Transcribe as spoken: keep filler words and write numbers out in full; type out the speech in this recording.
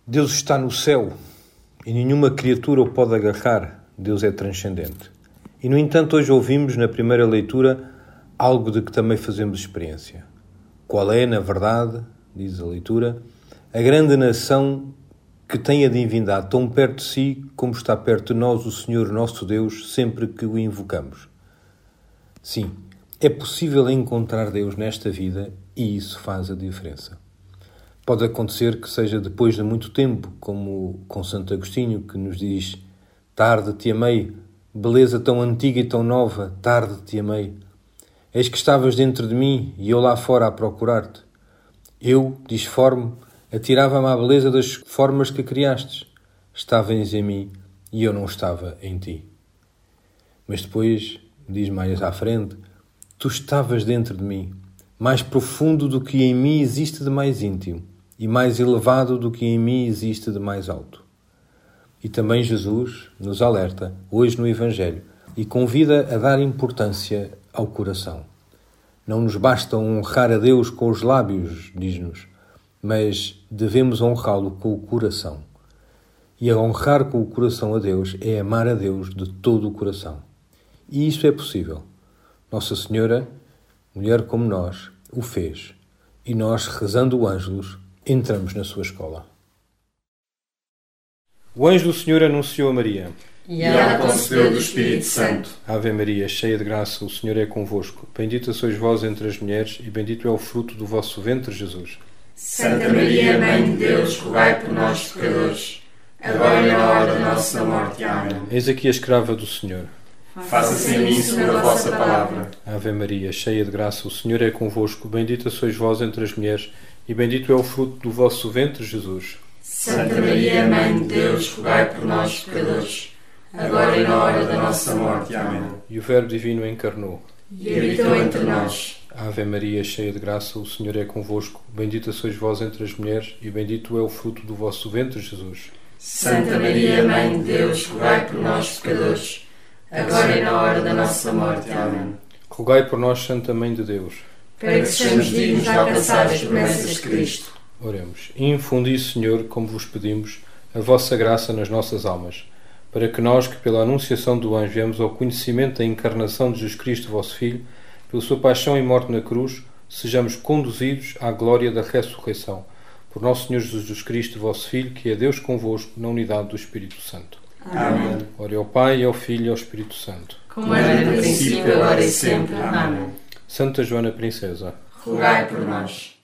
Deus está no céu e nenhuma criatura o pode agarrar. Deus é transcendente. E, no entanto, hoje ouvimos na primeira leitura algo de que também fazemos experiência. Qual é, na verdade, diz a leitura, a grande nação que tem a divindade tão perto de si como está perto de nós o Senhor nosso Deus sempre que o invocamos? Sim, é possível encontrar Deus nesta vida e isso faz a diferença. Pode acontecer que seja depois de muito tempo, como com Santo Agostinho, que nos diz: tarde te amei, beleza tão antiga e tão nova, tarde te amei. Eis que estavas dentro de mim e eu lá fora a procurar-te. Eu, disforme, atirava-me à beleza das formas que criastes. Estavas em mim e eu não estava em ti. Mas depois, diz mais à frente, tu estavas dentro de mim, mais profundo do que em mim existe de mais íntimo, e mais elevado do que em mim existe de mais alto. E também Jesus nos alerta, hoje no Evangelho, e convida a dar importância ao coração. Não nos basta honrar a Deus com os lábios, diz-nos, mas devemos honrá-lo com o coração. E a honrar com o coração a Deus é amar a Deus de todo o coração. E isso é possível. Nossa Senhora, mulher como nós, o fez. E nós, rezando o Ângelus, entramos na sua escola. O anjo do Senhor anunciou a Maria. E ela concebeu do Espírito Santo. Ave Maria, cheia de graça, o Senhor é convosco. Bendita sois vós entre as mulheres, e bendito é o fruto do vosso ventre, Jesus. Santa Maria, Mãe de Deus, rogai por nós, pecadores, agora e na hora da nossa morte. Amém. Eis aqui a escrava do Senhor. Faça-se em mim segundo a vossa palavra. Ave Maria, cheia de graça, o Senhor é convosco. Bendita sois vós entre as mulheres, e bendito é o fruto do vosso ventre, Jesus. Santa Maria, Mãe de Deus, rogai por nós, pecadores, agora e na hora da nossa morte. Amém. E o Verbo Divino encarnou E habitou entre nós. Ave Maria, cheia de graça, o Senhor é convosco. Bendita sois vós entre as mulheres, e bendito é o fruto do vosso ventre, Jesus. Santa Maria, Mãe de Deus, rogai por nós, pecadores, agora e na hora da nossa morte. Amém. Rogai por nós, Santa Mãe de Deus, para que sejamos dignos de alcançar as promessas de Cristo. Oremos. Infundi, Senhor, como vos pedimos, a vossa graça nas nossas almas, para que nós, que pela anunciação do anjo viemos ao conhecimento da encarnação de Jesus Cristo, vosso Filho, pela sua paixão e morte na cruz, sejamos conduzidos à glória da ressurreição. Por nosso Senhor Jesus Cristo, vosso Filho, que é Deus convosco, na unidade do Espírito Santo. Amém. Ore ao Pai, ao Filho e ao Espírito Santo. Como era no princípio, agora e sempre. Amém. Santa Joana Princesa, rogai por nós.